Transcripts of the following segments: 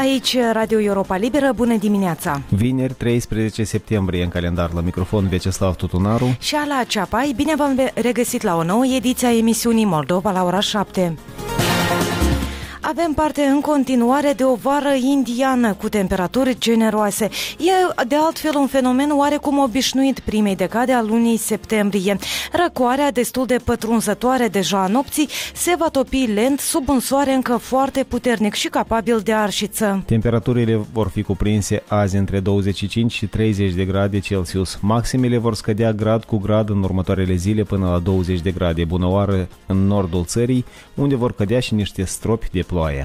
Aici Radio Europa Liberă, bună dimineața! Vineri, 13 septembrie, în calendar, la microfon Vyacheslav Tutunaru și Ala Ceapai. Bine v-am regăsit la o nouă ediție a emisiunii Moldova la ora 7. Avem parte în continuare de o vară indiană cu temperaturi generoase. E de altfel un fenomen oarecum obișnuit primei decade a lunii septembrie. Răcoarea destul de pătrunzătoare deja a nopții se va topi lent sub un soare încă foarte puternic și capabil de arșiță. Temperaturile vor fi cuprinse azi între 25 și 30 de grade Celsius. Maximele vor scădea grad cu grad în următoarele zile până la 20 de grade. Bună oară în nordul țării, unde vor cădea și niște stropi de ploaie.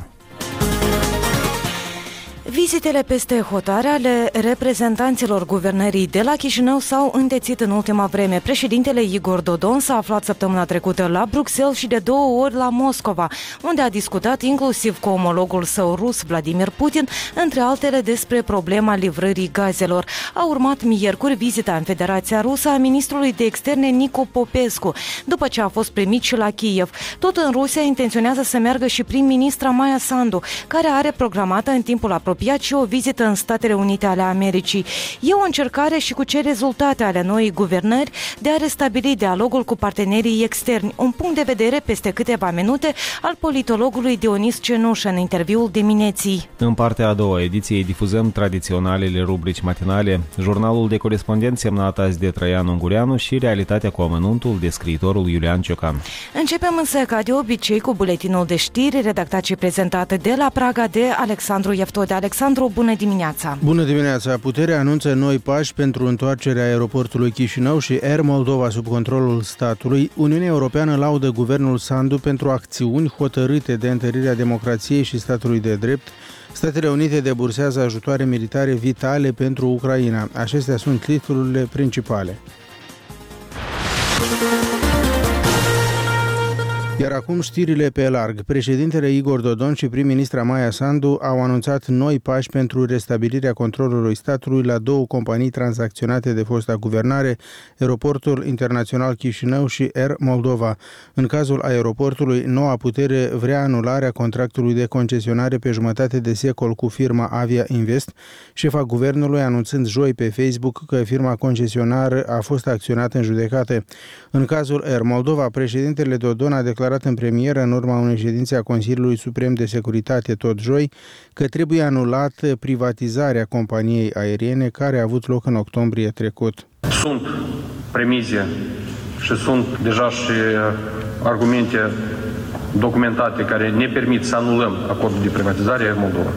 Vizitele peste hotare ale reprezentanților guvernării de la Chișinău s-au întețit în ultima vreme. Președintele Igor Dodon s-a aflat săptămâna trecută la Bruxelles și de 2 ori la Moscova, unde a discutat inclusiv cu omologul său rus, Vladimir Putin, între altele despre problema livrării gazelor. A urmat miercuri vizita în Federația Rusă a ministrului de externe Nicu Popescu, după ce a fost primit și la Kiev. Tot în Rusia intenționează să meargă și prim-ministra Maia Sandu, care are programată în timpul apropiat și o vizită în Statele Unite ale Americii. E o încercare și cu ce rezultate ale noii guvernări de a restabili dialogul cu partenerii externi. Un punct de vedere peste câteva minute al politologului Dionis Cenușă în interviul dimineții. În partea a doua ediției difuzăm tradiționalele rubrici matinale, jurnalul de corespondent semnat azi de Traian Ungureanu și realitatea cu amănuntul de scriitorul Iulian Ciocan. Începem însă ca de obicei cu buletinul de știri redactat și prezentat de la Praga de Alexandru Eftode. Alexandru, bună dimineața! Bună dimineața! Puterea anunță noi pași pentru întoarcerea aeroportului Chișinău și Air Moldova sub controlul statului. Uniunea Europeană laudă guvernul Sandu pentru acțiuni hotărâte de întărirea democrației și statului de drept. Statele Unite debursează ajutoare militare vitale pentru Ucraina. Acestea sunt titlurile principale. Iar acum știrile pe larg. Președintele Igor Dodon și prim-ministra Maia Sandu au anunțat noi pași pentru restabilirea controlului statului la 2 companii tranzacționate de fosta guvernare, Aeroportul Internațional Chișinău și Air Moldova. În cazul aeroportului, noua putere vrea anularea contractului de concesionare pe jumătate de secol cu firma Avia Invest, șefa guvernului anunțând joi pe Facebook că firma concesionară a fost acționată în judecată. În cazul Air Moldova, președintele Dodon a declarat în premieră în urma unei ședințe a Consiliului Suprem de Securitate tot joi că trebuie anulată privatizarea companiei aeriene care a avut loc în octombrie trecut. Sunt premize și sunt deja și argumente documentate care ne permit să anulăm acordul de privatizare în Moldova.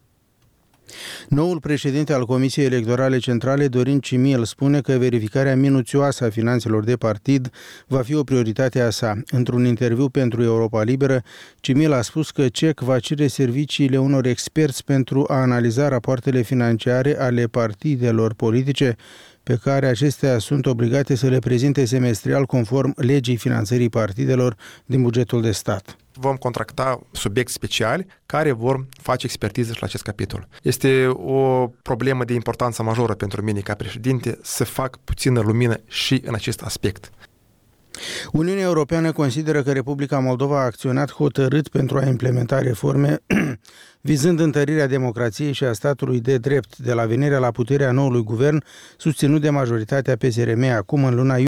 Noul președinte al Comisiei Electorale Centrale, Dorin Cimil, spune că verificarea minuțioasă a finanțelor de partid va fi o prioritate a sa. Într-un interviu pentru Europa Liberă, Cimil a spus că CEC va cere serviciile unor experți pentru a analiza rapoartele financiare ale partidelor politice pe care acestea sunt obligate să le prezinte semestrial conform legii finanțării partidelor din bugetul de stat. Vom contracta subiecti speciali care vor face expertiză și la acest capitol. Este o problemă de importanță majoră pentru mine ca președinte să fac puțină lumină și în acest aspect. Uniunea Europeană consideră că Republica Moldova a acționat hotărât pentru a implementa reforme vizând întărirea democrației și a statului de drept de la venirea la puterea noului guvern susținut de majoritatea PSRM acum în luna